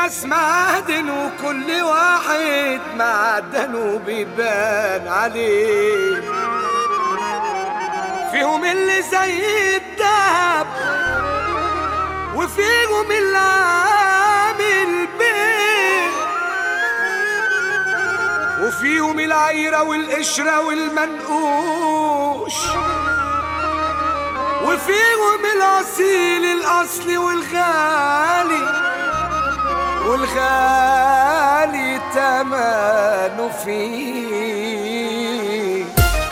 ناس معادن وكل واحد معدنه بيبان عليه. فيهم اللي زي الدهب وفيهم اللي عامل بيه، وفيهم العيرة والقشرة والمنقوش، وفيهم الأصيل الأصلي والغالي تمنه فيه.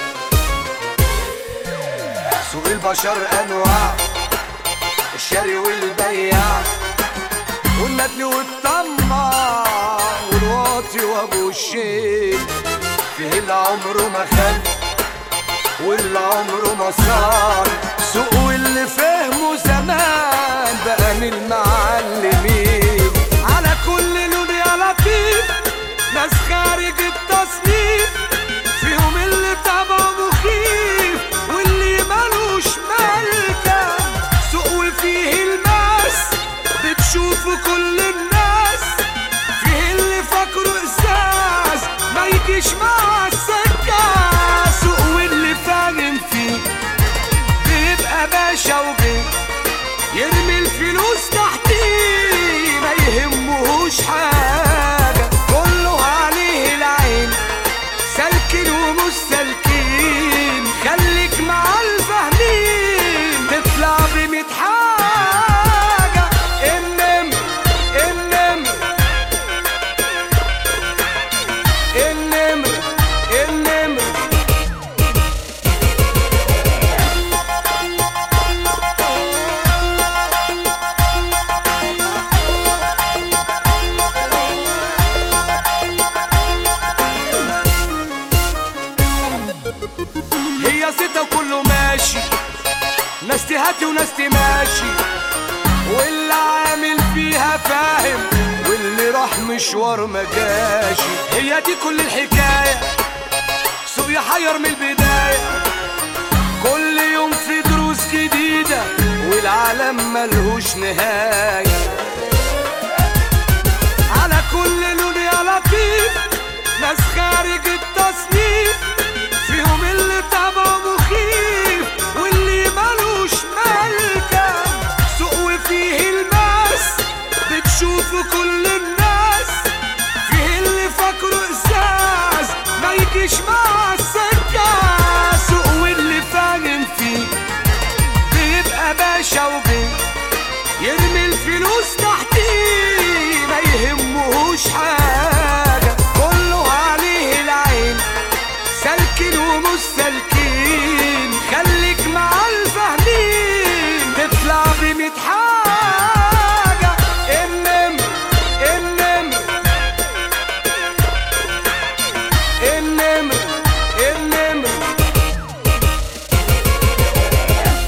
سوق البشر أنواع، الشاري والبياع والندل والطماع والواطي وابو الشيل. فيه اللي عمره ما خان واللي عمره ما صار، سوق واللي فهمه زمان بقى من المعلمين. على كل لون يا لطيف ناس خارج التصنيف، فيهم اللي طبعه مخيف واللي مالوش ملكة. سوق وفيه الماس بتشوفه كل الناس، فيه اللي فاكره إزاز ما يجيش مع السكة. سوق واللي فاهم فيه بيبقى باشا وبيه، يرمي الفلوس تحتيه ما يهمهوش حاجة، كله عليه العين سالكين ومش سالكين. خليك مع الفاهمين تطلع ب100 حاجة. النمر النمر النمر النمر هي ستة وكله ماشي، ناس تهاتي وناس تماشي، واللي عامل فيها فاهم واللي راح مشوار ما جاشي. هي دي كل الحكاية، سوق يحير من البداية، كل يوم في دروس جديدة والعالم ملهوش نهاية. على كل لون يا لطيف ناس خارج التصنيف، فيهم اللي طبعه مخيف واللي مالوش ملكة. سوق وفيه الماس بتشوفه كل الناس، فيه اللي فاكره إزاز ما يجيش مع السكة. سوق واللي فاهم فيه بيبقى باشا وبيه، يرمي الفلوس تحتيه ما يهمهوش حاجة.